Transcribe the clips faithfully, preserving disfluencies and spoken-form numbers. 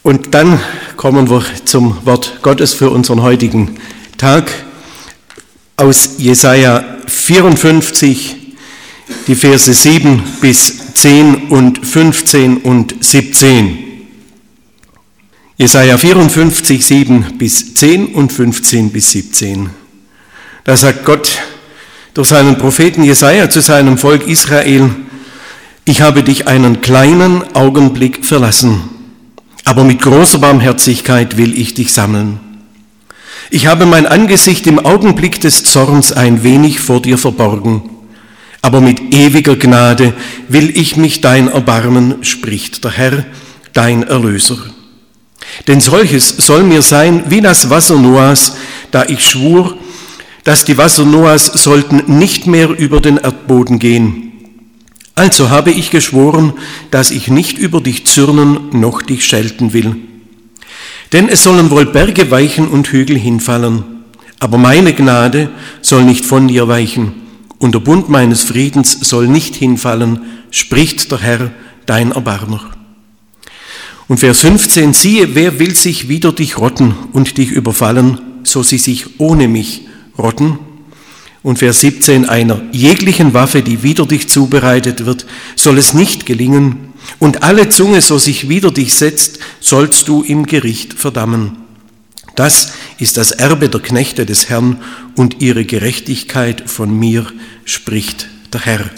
Und dann kommen wir zum Wort Gottes für unseren heutigen Tag aus Jesaja vierundfünfzig, die Verse sieben bis zehn und fünfzehn und siebzehn. Jesaja vierundfünfzig, sieben bis zehn und fünfzehn bis siebzehn. Da sagt Gott durch seinen Propheten Jesaja zu seinem Volk Israel: Ich habe dich einen kleinen Augenblick verlassen, aber mit großer Barmherzigkeit will ich dich sammeln. Ich habe mein Angesicht im Augenblick des Zorns ein wenig vor dir verborgen, aber mit ewiger Gnade will ich mich dein erbarmen, spricht der Herr, dein Erlöser. Denn solches soll mir sein wie das Wasser Noahs, da ich schwur, dass die Wasser Noahs sollten nicht mehr über den Erdboden gehen. Also habe ich geschworen, dass ich nicht über dich zürnen noch dich schelten will. Denn es sollen wohl Berge weichen und Hügel hinfallen, aber meine Gnade soll nicht von dir weichen, und der Bund meines Friedens soll nicht hinfallen, spricht der Herr, dein Erbarmer. Und Vers fünfzehn, siehe, wer will sich wider dich rotten und dich überfallen, so sie sich ohne mich rotten. Und Vers siebzehn, einer jeglichen Waffe, die wider dich zubereitet wird, soll es nicht gelingen, und alle Zunge, so sich wider dich setzt, sollst du im Gericht verdammen. Das ist das Erbe der Knechte des Herrn und ihre Gerechtigkeit von mir, spricht der Herr.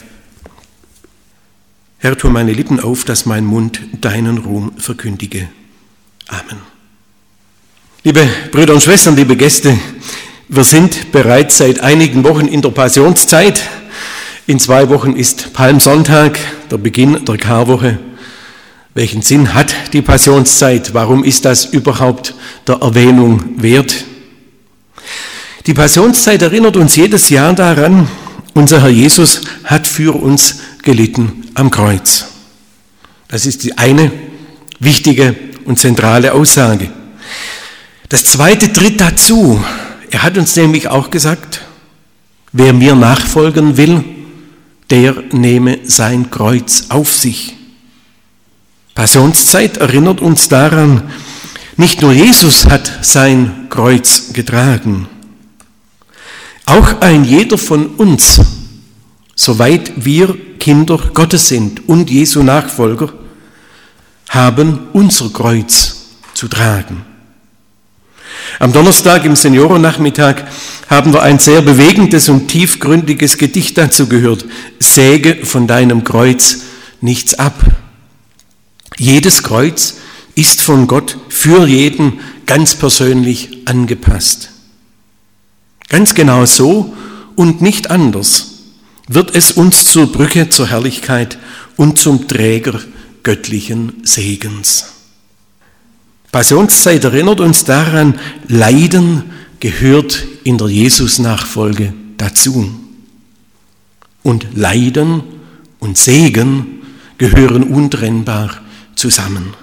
Herr, tu meine Lippen auf, dass mein Mund deinen Ruhm verkündige. Amen. Liebe Brüder und Schwestern, liebe Gäste, wir sind bereits seit einigen Wochen in der Passionszeit. In zwei Wochen ist Palmsonntag, der Beginn der Karwoche. Welchen Sinn hat die Passionszeit? Warum ist das überhaupt der Erwähnung wert? Die Passionszeit erinnert uns jedes Jahr daran, unser Herr Jesus hat für uns gelitten am Kreuz. Das ist die eine wichtige und zentrale Aussage. Das zweite tritt dazu. Er hat uns nämlich auch gesagt, wer mir nachfolgen will, der nehme sein Kreuz auf sich. Passionszeit erinnert uns daran, nicht nur Jesus hat sein Kreuz getragen, auch ein jeder von uns, soweit wir Kinder Gottes sind und Jesu Nachfolger, haben unser Kreuz zu tragen. Am Donnerstag im Seniorennachmittag haben wir ein sehr bewegendes und tiefgründiges Gedicht dazu gehört. Säge von deinem Kreuz nichts ab. Jedes Kreuz ist von Gott für jeden ganz persönlich angepasst. Ganz genau so und nicht anders wird es uns zur Brücke zur Herrlichkeit und zum Träger göttlichen Segens. Passionszeit erinnert uns daran, Leiden gehört in der Jesus-Nachfolge dazu. Und Leiden und Segen gehören untrennbar zusammen.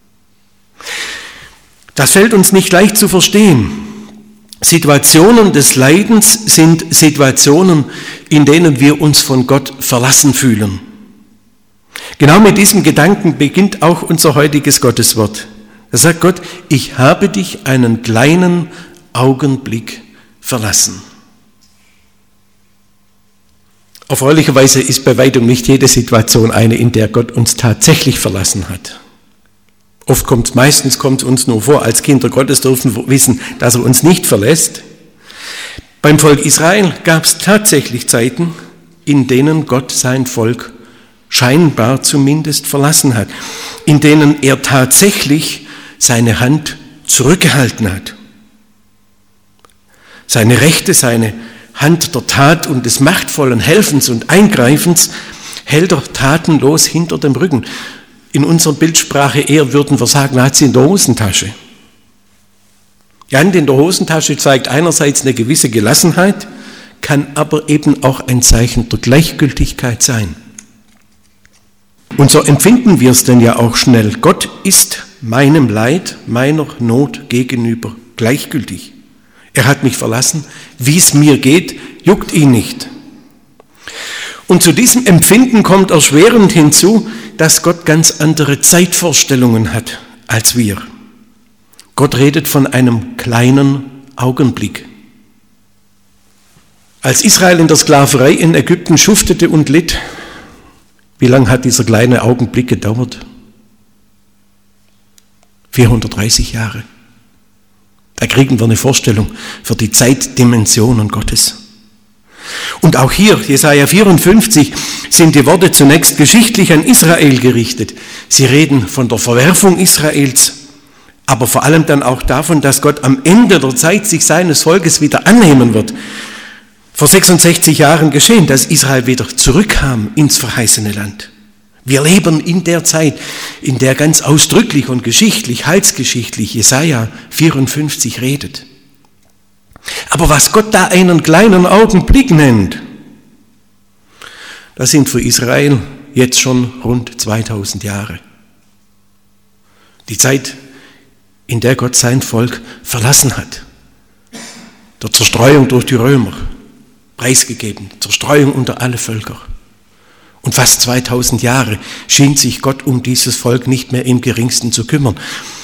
Das fällt uns nicht leicht zu verstehen. Situationen des Leidens sind Situationen, in denen wir uns von Gott verlassen fühlen. Genau mit diesem Gedanken beginnt auch unser heutiges Gotteswort. Da sagt Gott, ich habe dich einen kleinen Augenblick verlassen. Erfreulicherweise ist bei weitem nicht jede Situation eine, in der Gott uns tatsächlich verlassen hat. Oft kommt es, meistens kommt es uns nur vor, als Kinder Gottes dürfen wir wissen, dass er uns nicht verlässt. Beim Volk Israel gab es tatsächlich Zeiten, in denen Gott sein Volk scheinbar zumindest verlassen hat, in denen er tatsächlich seine Hand zurückgehalten hat. Seine Rechte, seine Hand der Tat und des machtvollen Helfens und Eingreifens hält er tatenlos hinter dem Rücken. In unserer Bildsprache eher würden wir sagen, er hat sie in der Hosentasche. Die Hand in der Hosentasche zeigt einerseits eine gewisse Gelassenheit, kann aber eben auch ein Zeichen der Gleichgültigkeit sein. Und so empfinden wir es denn ja auch schnell. Gott ist meinem Leid, meiner Not gegenüber gleichgültig. Er hat mich verlassen. Wie es mir geht, juckt ihn nicht. Und zu diesem Empfinden kommt erschwerend hinzu, dass Gott ganz andere Zeitvorstellungen hat als wir. Gott redet von einem kleinen Augenblick. Als Israel in der Sklaverei in Ägypten schuftete und litt, wie lange hat dieser kleine Augenblick gedauert? vierhundertdreißig Jahre. Da kriegen wir eine Vorstellung für die Zeitdimensionen Gottes. Und auch hier, Jesaja vierundfünfzig, sind die Worte zunächst geschichtlich an Israel gerichtet. Sie reden von der Verwerfung Israels, aber vor allem dann auch davon, dass Gott am Ende der Zeit sich seines Volkes wieder annehmen wird. Vor sechsundsechzig Jahren geschehen, dass Israel wieder zurückkam ins verheißene Land. Wir leben in der Zeit, in der ganz ausdrücklich und geschichtlich, heilsgeschichtlich Jesaja vierundfünfzig redet. Aber was Gott da einen kleinen Augenblick nennt, das sind für Israel jetzt schon rund zweitausend Jahre. Die Zeit, in der Gott sein Volk verlassen hat, der Zerstreuung durch die Römer, preisgegeben, Zerstreuung unter alle Völker. Und fast zweitausend Jahre schien sich Gott um dieses Volk nicht mehr im geringsten zu kümmern.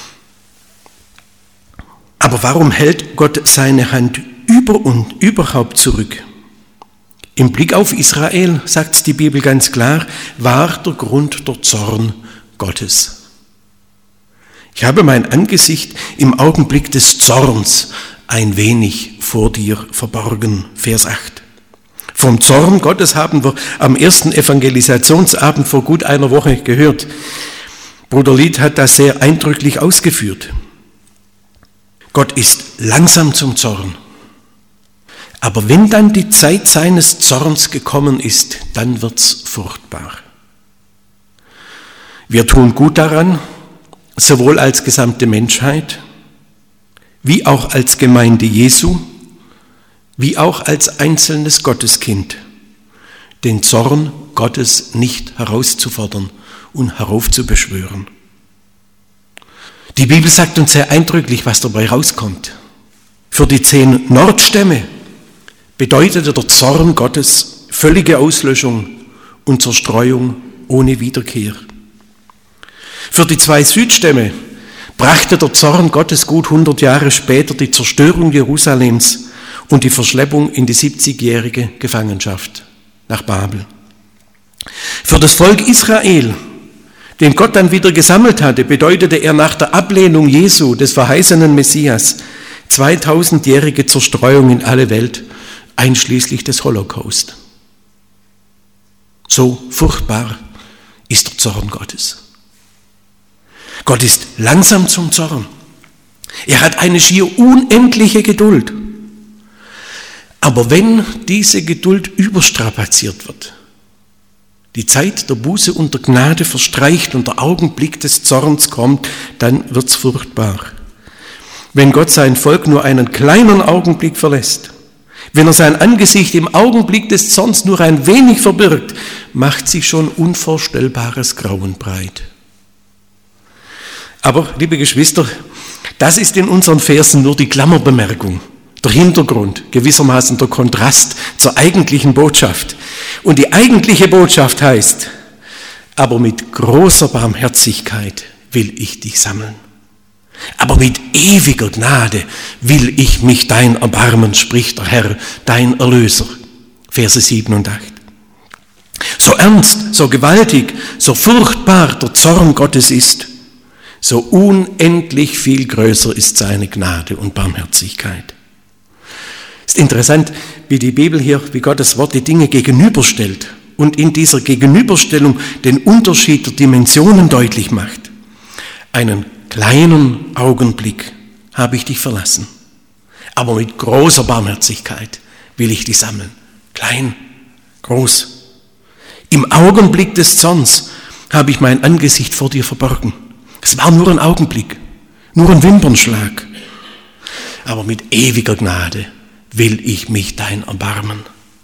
Aber warum hält Gott seine Hand über und überhaupt zurück? Im Blick auf Israel, sagt die Bibel ganz klar, war der Grund der Zorn Gottes. Ich habe mein Angesicht im Augenblick des Zorns ein wenig vor dir verborgen, Vers acht. Vom Zorn Gottes haben wir am ersten Evangelisationsabend vor gut einer Woche gehört. Bruder Lied hat das sehr eindrücklich ausgeführt. Gott ist langsam zum Zorn. Aber wenn dann die Zeit seines Zorns gekommen ist, dann wird's furchtbar. Wir tun gut daran, sowohl als gesamte Menschheit, wie auch als Gemeinde Jesu, wie auch als einzelnes Gotteskind, den Zorn Gottes nicht herauszufordern und heraufzubeschwören. Die Bibel sagt uns sehr eindrücklich, was dabei rauskommt. Für die zehn Nordstämme bedeutete der Zorn Gottes völlige Auslöschung und Zerstreuung ohne Wiederkehr. Für die zwei Südstämme brachte der Zorn Gottes gut hundert Jahre später die Zerstörung Jerusalems und die Verschleppung in die siebzigjährige Gefangenschaft nach Babel. Für das Volk Israel, den Gott dann wieder gesammelt hatte, bedeutete er nach der Ablehnung Jesu, des verheißenen Messias, zweitausendjährige Zerstreuung in alle Welt, einschließlich des Holocaust. So furchtbar ist der Zorn Gottes. Gott ist langsam zum Zorn. Er hat eine schier unendliche Geduld. Aber wenn diese Geduld überstrapaziert wird, die Zeit der Buße und der Gnade verstreicht und der Augenblick des Zorns kommt, dann wird's furchtbar. Wenn Gott sein Volk nur einen kleinen Augenblick verlässt, wenn er sein Angesicht im Augenblick des Zorns nur ein wenig verbirgt, macht sich schon unvorstellbares Grauen breit. Aber, liebe Geschwister, das ist in unseren Versen nur die Klammerbemerkung, der Hintergrund, gewissermaßen der Kontrast zur eigentlichen Botschaft. Und die eigentliche Botschaft heißt, aber mit großer Barmherzigkeit will ich dich sammeln. Aber mit ewiger Gnade will ich mich dein erbarmen, spricht der Herr, dein Erlöser. Verse sieben und acht. So ernst, so gewaltig, so furchtbar der Zorn Gottes ist, so unendlich viel größer ist seine Gnade und Barmherzigkeit. Es ist interessant, wie die Bibel hier, wie Gottes Wort die Dinge gegenüberstellt und in dieser Gegenüberstellung den Unterschied der Dimensionen deutlich macht. Einen kleinen Augenblick habe ich dich verlassen, aber mit großer Barmherzigkeit will ich dich sammeln. Klein, groß. Im Augenblick des Zorns habe ich mein Angesicht vor dir verborgen. Es war nur ein Augenblick, nur ein Wimpernschlag. Aber mit ewiger Gnade will ich mich dein erbarmen.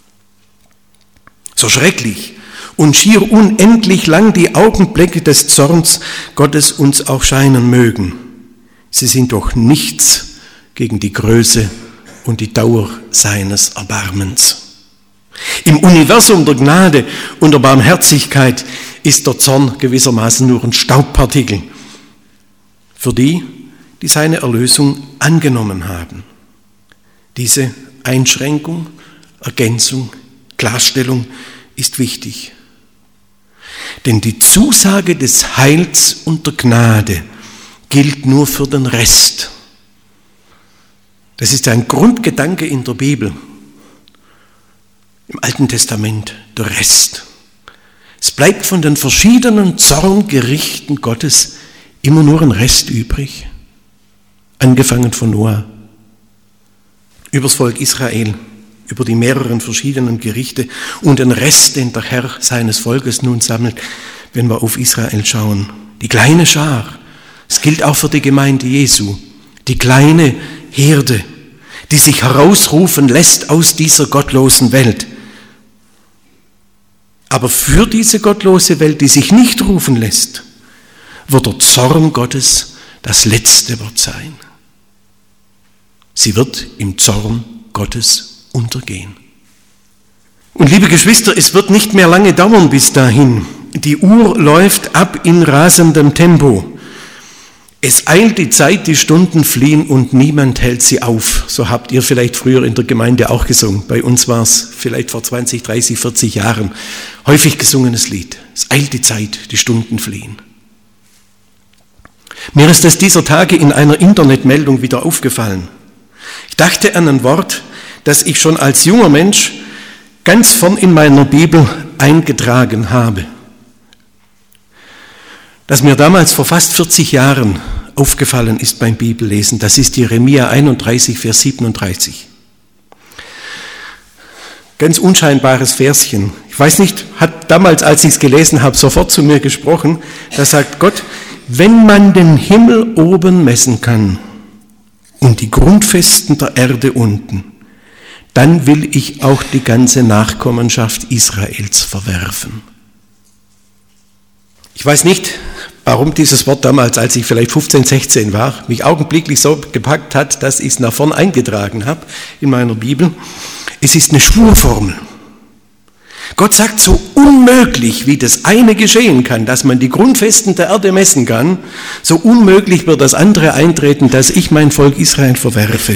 So schrecklich und schier unendlich lang die Augenblicke des Zorns Gottes uns auch scheinen mögen. Sie sind doch nichts gegen die Größe und die Dauer seines Erbarmens. Im Universum der Gnade und der Barmherzigkeit ist der Zorn gewissermaßen nur ein Staubpartikel. Für die, die seine Erlösung angenommen haben. Diese Einschränkung, Ergänzung, Klarstellung ist wichtig. Denn die Zusage des Heils und der Gnade gilt nur für den Rest. Das ist ein Grundgedanke in der Bibel, im Alten Testament, der Rest. Es bleibt von den verschiedenen Zorngerichten Gottes immer nur ein Rest übrig, angefangen von Noah, übers Volk Israel, über die mehreren verschiedenen Gerichte und den Rest, den der Herr seines Volkes nun sammelt, wenn wir auf Israel schauen. Die kleine Schar, es gilt auch für die Gemeinde Jesu, die kleine Herde, die sich herausrufen lässt aus dieser gottlosen Welt. Aber für diese gottlose Welt, die sich nicht rufen lässt, wird der Zorn Gottes das letzte Wort sein. Sie wird im Zorn Gottes untergehen. Und liebe Geschwister, es wird nicht mehr lange dauern bis dahin. Die Uhr läuft ab in rasendem Tempo. Es eilt die Zeit, die Stunden fliehen und niemand hält sie auf. So habt ihr vielleicht früher in der Gemeinde auch gesungen. Bei uns war es vielleicht vor zwanzig, dreißig, vierzig Jahren häufig gesungenes Lied. Es eilt die Zeit, die Stunden fliehen. Mir ist es dieser Tage in einer Internetmeldung wieder aufgefallen. Ich dachte an ein Wort, das ich schon als junger Mensch ganz vorn in meiner Bibel eingetragen habe. Das mir damals vor fast vierzig Jahren aufgefallen ist beim Bibellesen, das ist Jeremia einunddreißig, Vers siebenunddreißig. Ganz unscheinbares Verschen. Ich weiß nicht, hat damals, als ich es gelesen habe, sofort zu mir gesprochen. Da sagt Gott, wenn man den Himmel oben messen kann und die Grundfesten der Erde unten, dann will ich auch die ganze Nachkommenschaft Israels verwerfen. Ich weiß nicht, warum dieses Wort damals, als ich vielleicht fünfzehn, sechzehn war, mich augenblicklich so gepackt hat, dass ich es nach vorn eingetragen habe in meiner Bibel. Es ist eine Schwurformel. Gott sagt, so unmöglich, wie das eine geschehen kann, dass man die Grundfesten der Erde messen kann, so unmöglich wird das andere eintreten, dass ich mein Volk Israel verwerfe.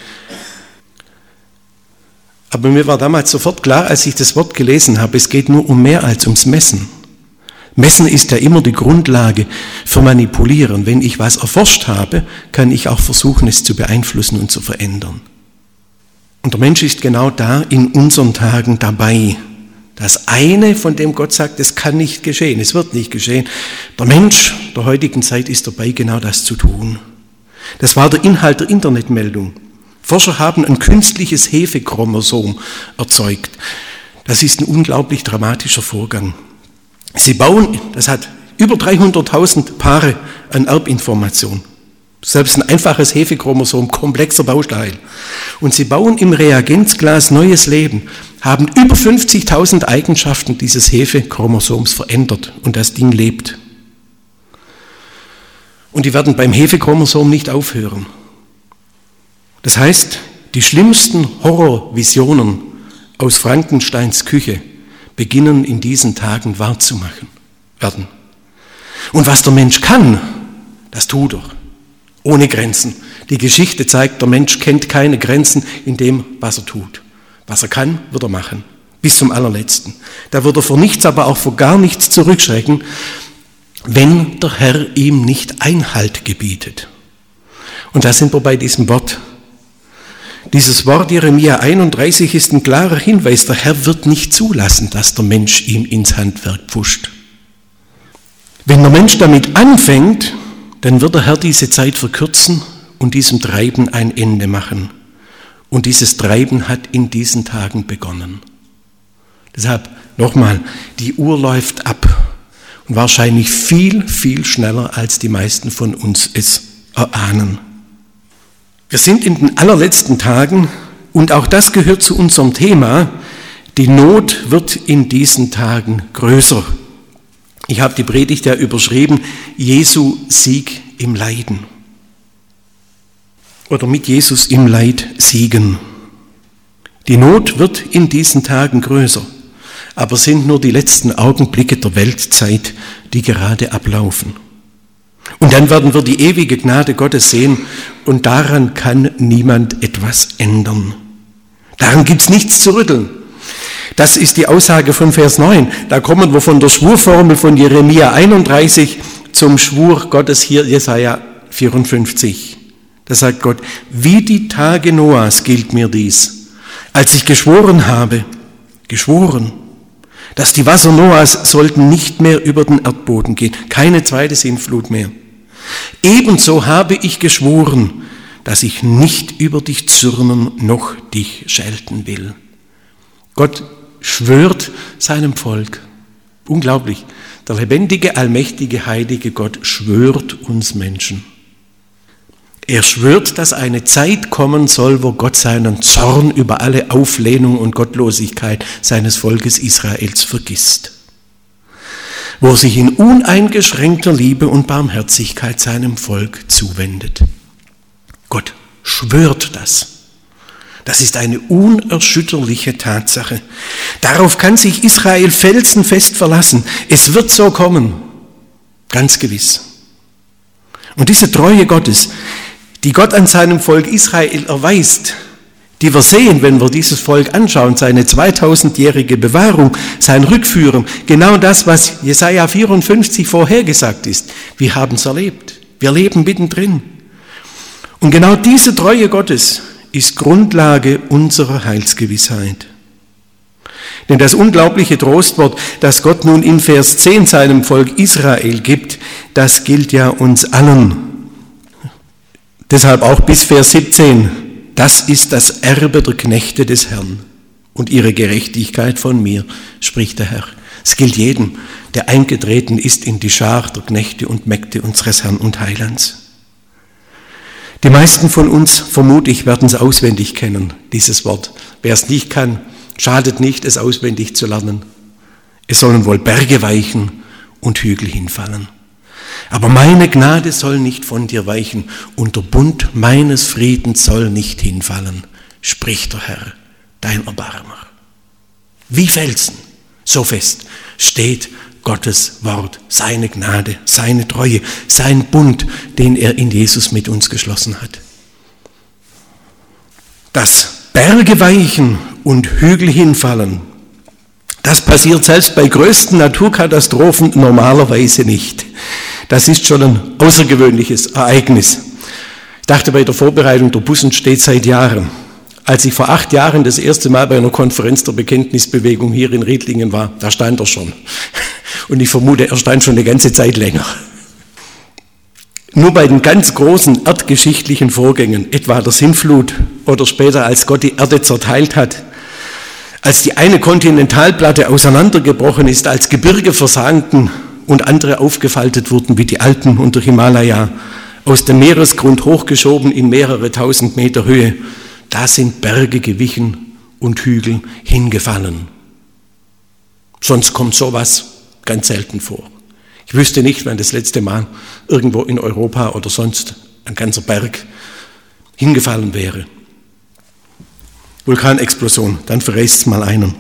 Aber mir war damals sofort klar, als ich das Wort gelesen habe, es geht nur um mehr als ums Messen. Messen ist ja immer die Grundlage für Manipulieren. Wenn ich was erforscht habe, kann ich auch versuchen, es zu beeinflussen und zu verändern. Und der Mensch ist genau da in unseren Tagen dabei. Das eine, von dem Gott sagt, es kann nicht geschehen, es wird nicht geschehen. Der Mensch der heutigen Zeit ist dabei, genau das zu tun. Das war der Inhalt der Internetmeldung. Forscher haben ein künstliches Hefechromosom erzeugt. Das ist ein unglaublich dramatischer Vorgang. Sie bauen, das hat über dreihunderttausend Paare an Erbinformation. Selbst ein einfaches Hefechromosom, komplexer Baustein. Und sie bauen im Reagenzglas neues Leben, haben über fünfzigtausend Eigenschaften dieses Hefechromosoms verändert und das Ding lebt. Und die werden beim Hefechromosom nicht aufhören. Das heißt, die schlimmsten Horrorvisionen aus Frankensteins Küche beginnen in diesen Tagen wahrzumachen werden. Und was der Mensch kann, das tut er. Ohne Grenzen. Die Geschichte zeigt, der Mensch kennt keine Grenzen in dem, was er tut. Was er kann, wird er machen. Bis zum allerletzten. Da wird er vor nichts, aber auch vor gar nichts zurückschrecken, wenn der Herr ihm nicht Einhalt gebietet. Und da sind wir bei diesem Wort. Dieses Wort Jeremia einunddreißig ist ein klarer Hinweis. Der Herr wird nicht zulassen, dass der Mensch ihm ins Handwerk pfuscht. Wenn der Mensch damit anfängt, dann wird der Herr diese Zeit verkürzen und diesem Treiben ein Ende machen. Und dieses Treiben hat in diesen Tagen begonnen. Deshalb nochmal, die Uhr läuft ab und wahrscheinlich viel, viel schneller, als die meisten von uns es erahnen. Wir sind in den allerletzten Tagen und auch das gehört zu unserem Thema. Die Not wird in diesen Tagen größer. Ich habe die Predigt ja überschrieben, Jesu Sieg im Leiden. Oder mit Jesus im Leid siegen. Die Not wird in diesen Tagen größer, aber sind nur die letzten Augenblicke der Weltzeit, die gerade ablaufen. Und dann werden wir die ewige Gnade Gottes sehen und daran kann niemand etwas ändern. Daran gibt es nichts zu rütteln. Das ist die Aussage von Vers neun. Da kommen wir von der Schwurformel von Jeremia einunddreißig zum Schwur Gottes hier, Jesaja vierundfünfzig. Da sagt Gott, wie die Tage Noahs gilt mir dies, als ich geschworen habe, geschworen, dass die Wasser Noahs sollten nicht mehr über den Erdboden gehen, keine zweite Sintflut mehr. Ebenso habe ich geschworen, dass ich nicht über dich zürnen noch dich schelten will. Gott schwört seinem Volk. Unglaublich. Der lebendige, allmächtige, heilige Gott schwört uns Menschen. Er schwört, dass eine Zeit kommen soll, wo Gott seinen Zorn über alle Auflehnung und Gottlosigkeit seines Volkes Israels vergisst. Wo er sich in uneingeschränkter Liebe und Barmherzigkeit seinem Volk zuwendet. Gott schwört das. Das ist eine unerschütterliche Tatsache. Darauf kann sich Israel felsenfest verlassen. Es wird so kommen, ganz gewiss. Und diese Treue Gottes, die Gott an seinem Volk Israel erweist, die wir sehen, wenn wir dieses Volk anschauen, seine zweitausendjährige Bewahrung, sein Rückführen, genau das, was Jesaja vierundfünfzig vorhergesagt ist. Wir haben es erlebt. Wir leben mittendrin. Und genau diese Treue Gottes ist Grundlage unserer Heilsgewissheit. Denn das unglaubliche Trostwort, das Gott nun in Vers zehn seinem Volk Israel gibt, das gilt ja uns allen. Deshalb auch bis Vers siebzehn. Das ist das Erbe der Knechte des Herrn und ihre Gerechtigkeit von mir, spricht der Herr. Es gilt jedem, der eingetreten ist in die Schar der Knechte und Mägde unseres Herrn und Heilands. Die meisten von uns, vermute ich, werden es auswendig kennen, dieses Wort. Wer es nicht kann, schadet nicht, es auswendig zu lernen. Es sollen wohl Berge weichen und Hügel hinfallen. Aber meine Gnade soll nicht von dir weichen und der Bund meines Friedens soll nicht hinfallen, spricht der Herr, dein Erbarmer. Wie Felsen, so fest steht Gottes Wort, seine Gnade, seine Treue, sein Bund, den er in Jesus mit uns geschlossen hat. Dass Berge weichen und Hügel hinfallen, das passiert selbst bei größten Naturkatastrophen normalerweise nicht. Das ist schon ein außergewöhnliches Ereignis. Ich dachte bei der Vorbereitung, der Bussen steht seit Jahren. Als ich vor acht Jahren das erste Mal bei einer Konferenz der Bekenntnisbewegung hier in Riedlingen war, da stand er schon. Und ich vermute, er stand schon eine ganze Zeit länger. Nur bei den ganz großen erdgeschichtlichen Vorgängen, etwa der Sintflut oder später, als Gott die Erde zerteilt hat, als die eine Kontinentalplatte auseinandergebrochen ist, als Gebirge versanken und andere aufgefaltet wurden, wie die Alpen und der Himalaya, aus dem Meeresgrund hochgeschoben in mehrere tausend Meter Höhe, da sind Berge gewichen und Hügel hingefallen. Sonst kommt sowas ganz selten vor. Ich wüsste nicht, wann das letzte Mal irgendwo in Europa oder sonst ein ganzer Berg hingefallen wäre. Vulkanexplosion, dann verrätst es mal einen.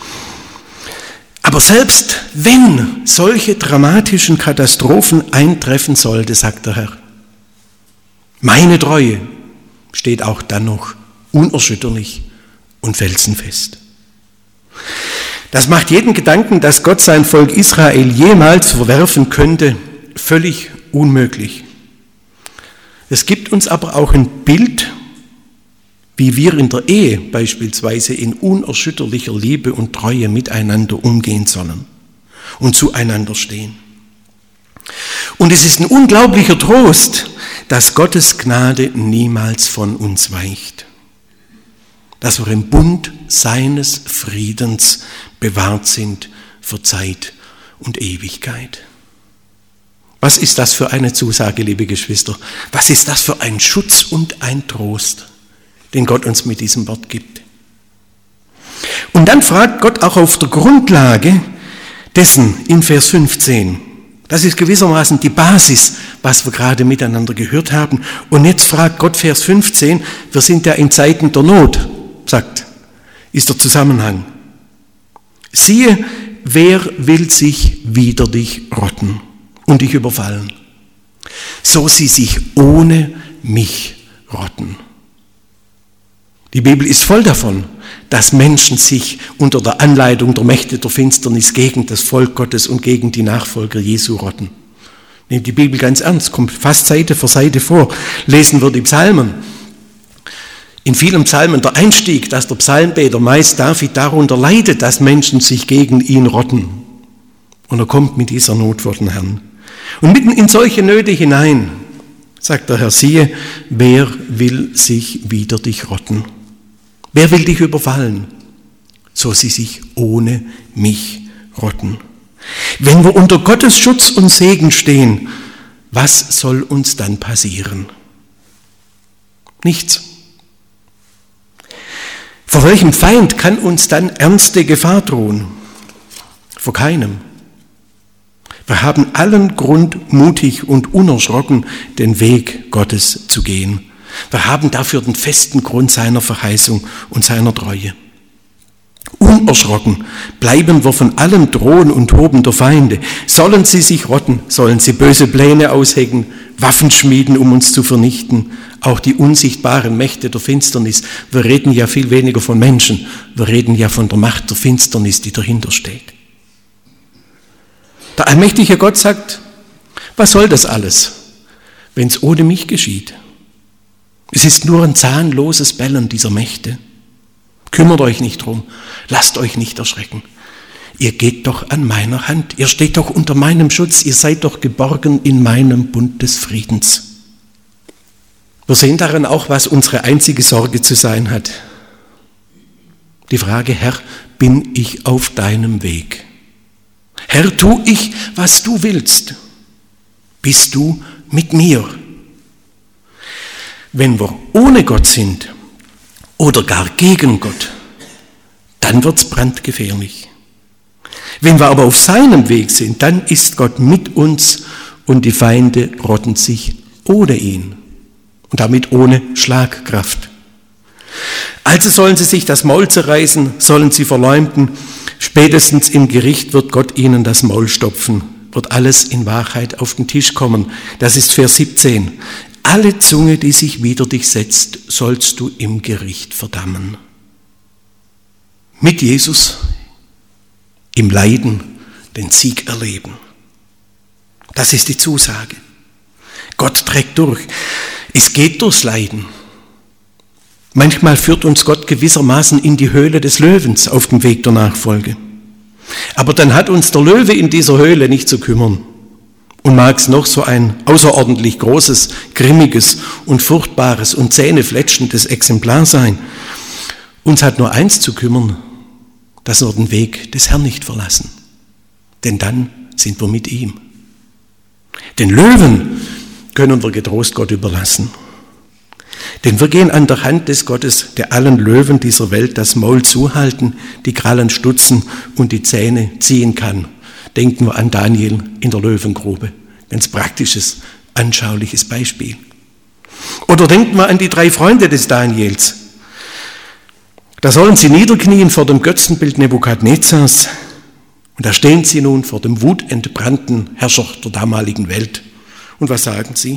Aber selbst wenn solche dramatischen Katastrophen eintreffen sollte, sagt der Herr, meine Treue steht auch dann noch unerschütterlich und felsenfest. Das macht jeden Gedanken, dass Gott sein Volk Israel jemals verwerfen könnte, völlig unmöglich. Es gibt uns aber auch ein Bild, wie wir in der Ehe beispielsweise in unerschütterlicher Liebe und Treue miteinander umgehen sollen und zueinander stehen. Und es ist ein unglaublicher Trost, dass Gottes Gnade niemals von uns weicht, dass wir im Bund seines Friedens bewahrt sind für Zeit und Ewigkeit. Was ist das für eine Zusage, liebe Geschwister? Was ist das für ein Schutz und ein Trost, den Gott uns mit diesem Wort gibt? Und dann fragt Gott auch auf der Grundlage dessen in Vers fünfzehn. Das ist gewissermaßen die Basis, was wir gerade miteinander gehört haben. Und jetzt fragt Gott Vers fünfzehn, wir sind ja in Zeiten der Not, sagt, ist der Zusammenhang. Siehe, wer will sich wider dich rotten und dich überfallen? so sie sich ohne mich rotten. Die Bibel ist voll davon, dass Menschen sich unter der Anleitung der Mächte der Finsternis gegen das Volk Gottes und gegen die Nachfolger Jesu rotten. Nehmt die Bibel ganz ernst, kommt fast Seite für Seite vor. Lesen wir die Psalmen. In vielen Psalmen der Einstieg, dass der Psalmbeter, meist David, darunter leidet, dass Menschen sich gegen ihn rotten. Und er kommt mit dieser Not vor den Herrn. Und mitten in solche Nöte hinein, sagt der Herr, siehe, wer will sich wider dich rotten? Wer will dich überfallen? So sie sich ohne mich rotten. Wenn wir unter Gottes Schutz und Segen stehen, was soll uns dann passieren? Nichts. Vor welchem Feind kann uns dann ernste Gefahr drohen? Vor keinem. Wir haben allen Grund, mutig und unerschrocken den Weg Gottes zu gehen. Wir haben dafür den festen Grund seiner Verheißung und seiner Treue. Unerschrocken bleiben wir von allem Drohen und Toben der Feinde. Sollen sie sich rotten, sollen sie böse Pläne aushecken, Waffen schmieden, um uns zu vernichten, auch die unsichtbaren Mächte der Finsternis. Wir reden ja viel weniger von Menschen, wir reden ja von der Macht der Finsternis, die dahinter steht. Der allmächtige Gott sagt, was soll das alles, wenn es ohne mich geschieht? Es ist nur ein zahnloses Bellen dieser Mächte. Kümmert euch nicht drum, lasst euch nicht erschrecken. Ihr geht doch an meiner Hand, ihr steht doch unter meinem Schutz, ihr seid doch geborgen in meinem Bund des Friedens. Wir sehen darin auch, was unsere einzige Sorge zu sein hat. Die Frage, Herr, bin ich auf deinem Weg? Herr, tu ich, was du willst? Bist du mit mir? Wenn wir ohne Gott sind oder gar gegen Gott, dann wird's brandgefährlich. Wenn wir aber auf seinem Weg sind, dann ist Gott mit uns und die Feinde rotten sich ohne ihn und damit ohne Schlagkraft. Also sollen sie sich das Maul zerreißen, sollen sie verleumden, spätestens im Gericht wird Gott ihnen das Maul stopfen, wird alles in Wahrheit auf den Tisch kommen. Das ist Vers siebzehn. Alle Zunge, die sich wider dich setzt, sollst du im Gericht verdammen. Mit Jesus im Leiden den Sieg erleben. Das ist die Zusage. Gott trägt durch. Es geht durchs Leiden. Manchmal führt uns Gott gewissermaßen in die Höhle des Löwens auf dem Weg der Nachfolge. Aber dann hat uns der Löwe in dieser Höhle nicht zu kümmern. Und mag es noch so ein außerordentlich großes, grimmiges und furchtbares und zähnefletschendes Exemplar sein. Uns hat nur eins zu kümmern, dass wir den Weg des Herrn nicht verlassen. Denn dann sind wir mit ihm. Den Löwen können wir getrost Gott überlassen. Denn wir gehen an der Hand des Gottes, der allen Löwen dieser Welt das Maul zuhalten, die Krallen stutzen und die Zähne ziehen kann. Denken wir an Daniel in der Löwengrube. Ganz praktisches, anschauliches Beispiel. Oder denken wir an die drei Freunde des Daniels. Da sollen sie niederknien vor dem Götzenbild Nebukadnezars. Und da stehen sie nun vor dem wutentbrannten Herrscher der damaligen Welt. Und was sagen sie?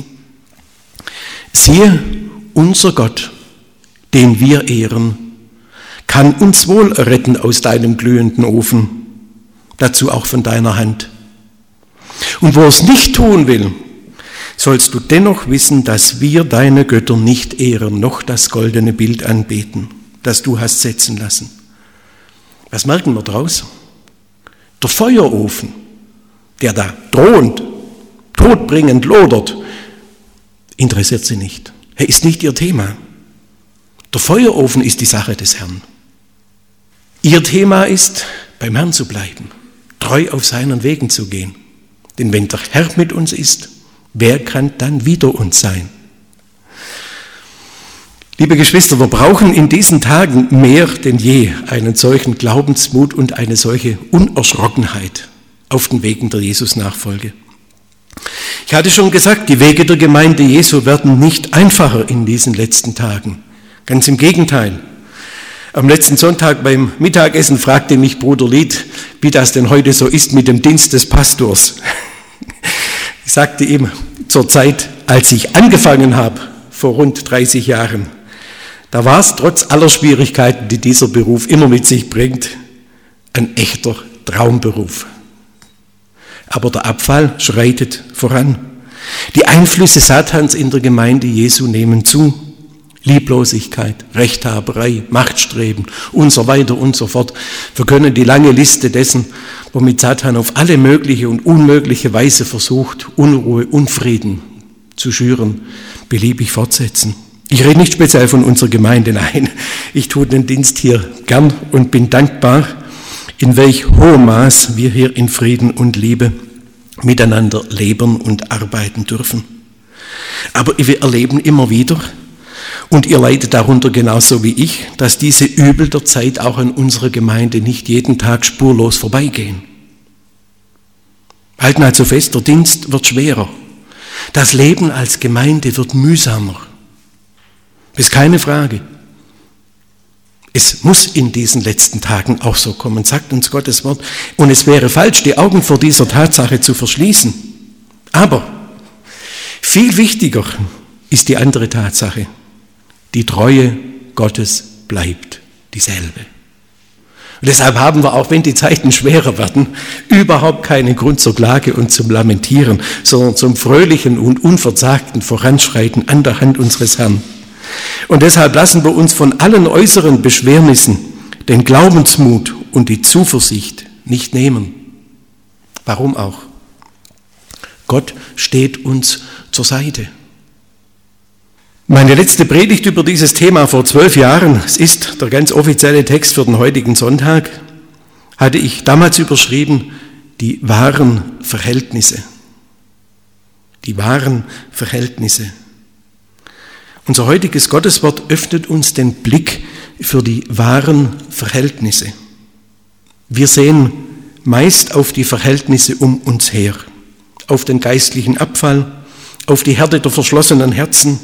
Siehe, unser Gott, den wir ehren, kann uns wohl retten aus deinem glühenden Ofen, dazu auch von deiner Hand. Und wo er es nicht tun will, sollst du dennoch wissen, dass wir deine Götter nicht ehren, noch das goldene Bild anbeten, das du hast setzen lassen. Was merken wir draus? Der Feuerofen, der da drohend, todbringend lodert, interessiert sie nicht. Er ist nicht ihr Thema. Der Feuerofen ist die Sache des Herrn. Ihr Thema ist, beim Herrn zu bleiben, treu auf seinen Wegen zu gehen. Denn wenn der Herr mit uns ist, wer kann dann wider uns sein? Liebe Geschwister, wir brauchen in diesen Tagen mehr denn je einen solchen Glaubensmut und eine solche Unerschrockenheit auf den Wegen der Jesus-Nachfolge. Ich hatte schon gesagt, die Wege der Gemeinde Jesu werden nicht einfacher in diesen letzten Tagen. Ganz im Gegenteil. Am letzten Sonntag beim Mittagessen fragte mich Bruder Lied, wie das denn heute so ist mit dem Dienst des Pastors. Ich sagte ihm, zur Zeit, als ich angefangen habe, vor rund dreißig Jahren. Da war es trotz aller Schwierigkeiten, die dieser Beruf immer mit sich bringt, ein echter Traumberuf. Aber der Abfall schreitet voran. Die Einflüsse Satans in der Gemeinde Jesu nehmen zu. Lieblosigkeit, Rechthaberei, Machtstreben und so weiter und so fort. Wir können die lange Liste dessen, womit Satan auf alle mögliche und unmögliche Weise versucht, Unruhe, Unfrieden zu schüren, beliebig fortsetzen. Ich rede nicht speziell von unserer Gemeinde, nein. Ich tue den Dienst hier gern und bin dankbar, in welch hohem Maß wir hier in Frieden und Liebe miteinander leben und arbeiten dürfen. Aber wir erleben immer wieder, und ihr leidet darunter genauso wie ich, dass diese Übel der Zeit auch in unserer Gemeinde nicht jeden Tag spurlos vorbeigehen. Halten also fest, der Dienst wird schwerer. Das Leben als Gemeinde wird mühsamer. Ist keine Frage. Es muss in diesen letzten Tagen auch so kommen, sagt uns Gottes Wort. Und es wäre falsch, die Augen vor dieser Tatsache zu verschließen. Aber viel wichtiger ist die andere Tatsache. Die Treue Gottes bleibt dieselbe. Und deshalb haben wir, auch wenn die Zeiten schwerer werden, überhaupt keinen Grund zur Klage und zum Lamentieren, sondern zum fröhlichen und unverzagten Voranschreiten an der Hand unseres Herrn. Und deshalb lassen wir uns von allen äußeren Beschwernissen den Glaubensmut und die Zuversicht nicht nehmen. Warum auch? Gott steht uns zur Seite. Meine letzte Predigt über dieses Thema vor zwölf Jahren, es ist der ganz offizielle Text für den heutigen Sonntag, hatte ich damals überschrieben, die wahren Verhältnisse. Die wahren Verhältnisse. Unser heutiges Gotteswort öffnet uns den Blick für die wahren Verhältnisse. Wir sehen meist auf die Verhältnisse um uns her, auf den geistlichen Abfall, auf die Härte der verschlossenen Herzen.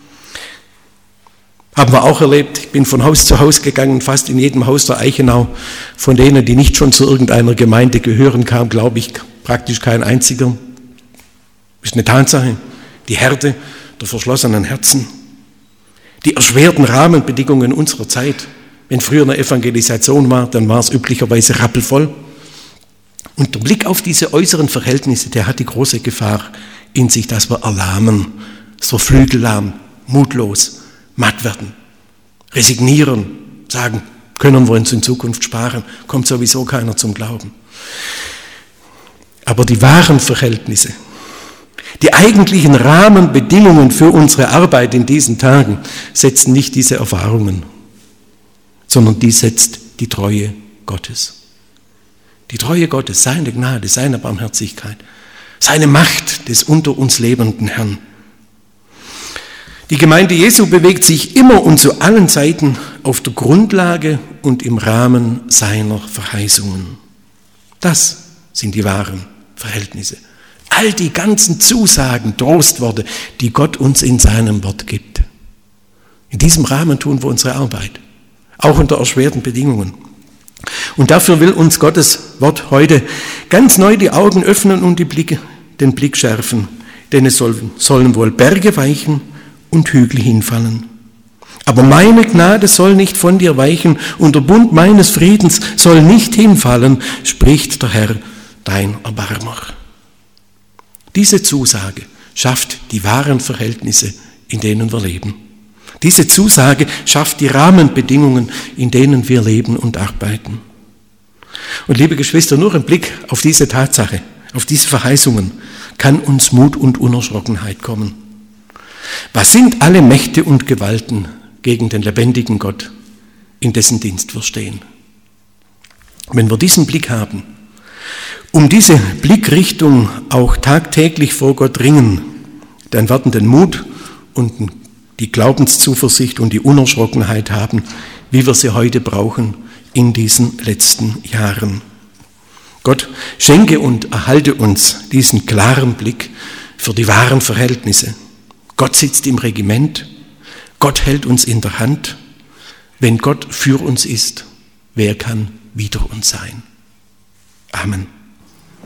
Haben wir auch erlebt, ich bin von Haus zu Haus gegangen, fast in jedem Haus der Eichenau. Von denen, die nicht schon zu irgendeiner Gemeinde gehören, kam, glaube ich, praktisch kein einziger. Das ist eine Tatsache. Die Härte der verschlossenen Herzen. Die erschwerten Rahmenbedingungen unserer Zeit. Wenn früher eine Evangelisation war, dann war es üblicherweise rappelvoll. Und der Blick auf diese äußeren Verhältnisse, der hat die große Gefahr in sich, dass wir erlahmen, so flügellahm, mutlos, matt werden, resignieren, sagen, können wir uns in Zukunft sparen, kommt sowieso keiner zum Glauben. Aber die wahren Verhältnisse, die eigentlichen Rahmenbedingungen für unsere Arbeit in diesen Tagen setzen nicht diese Erfahrungen, sondern die setzt die Treue Gottes. Die Treue Gottes, seine Gnade, seine Barmherzigkeit, seine Macht des unter uns lebenden Herrn. Die Gemeinde Jesu bewegt sich immer und zu allen Seiten auf der Grundlage und im Rahmen seiner Verheißungen. Das sind die wahren Verhältnisse. All die ganzen Zusagen, Trostworte, die Gott uns in seinem Wort gibt. In diesem Rahmen tun wir unsere Arbeit, auch unter erschwerten Bedingungen. Und dafür will uns Gottes Wort heute ganz neu die Augen öffnen und die Blicke, den Blick schärfen, denn es sollen, sollen wohl Berge weichen und Hügel hinfallen. Aber meine Gnade soll nicht von dir weichen und der Bund meines Friedens soll nicht hinfallen, spricht der Herr, dein Erbarmer. Diese Zusage schafft die wahren Verhältnisse, in denen wir leben. Diese Zusage schafft die Rahmenbedingungen, in denen wir leben und arbeiten. Und liebe Geschwister, nur ein Blick auf diese Tatsache, auf diese Verheißungen, kann uns Mut und Unerschrockenheit kommen. Was sind alle Mächte und Gewalten gegen den lebendigen Gott, in dessen Dienst wir stehen? Wenn wir diesen Blick haben, um diese Blickrichtung auch tagtäglich vor Gott ringen, dann werden den Mut und die Glaubenszuversicht und die Unerschrockenheit haben, wie wir sie heute brauchen in diesen letzten Jahren. Gott schenke und erhalte uns diesen klaren Blick für die wahren Verhältnisse. Gott sitzt im Regiment, Gott hält uns in der Hand. Wenn Gott für uns ist, wer kann wider uns sein? Amen.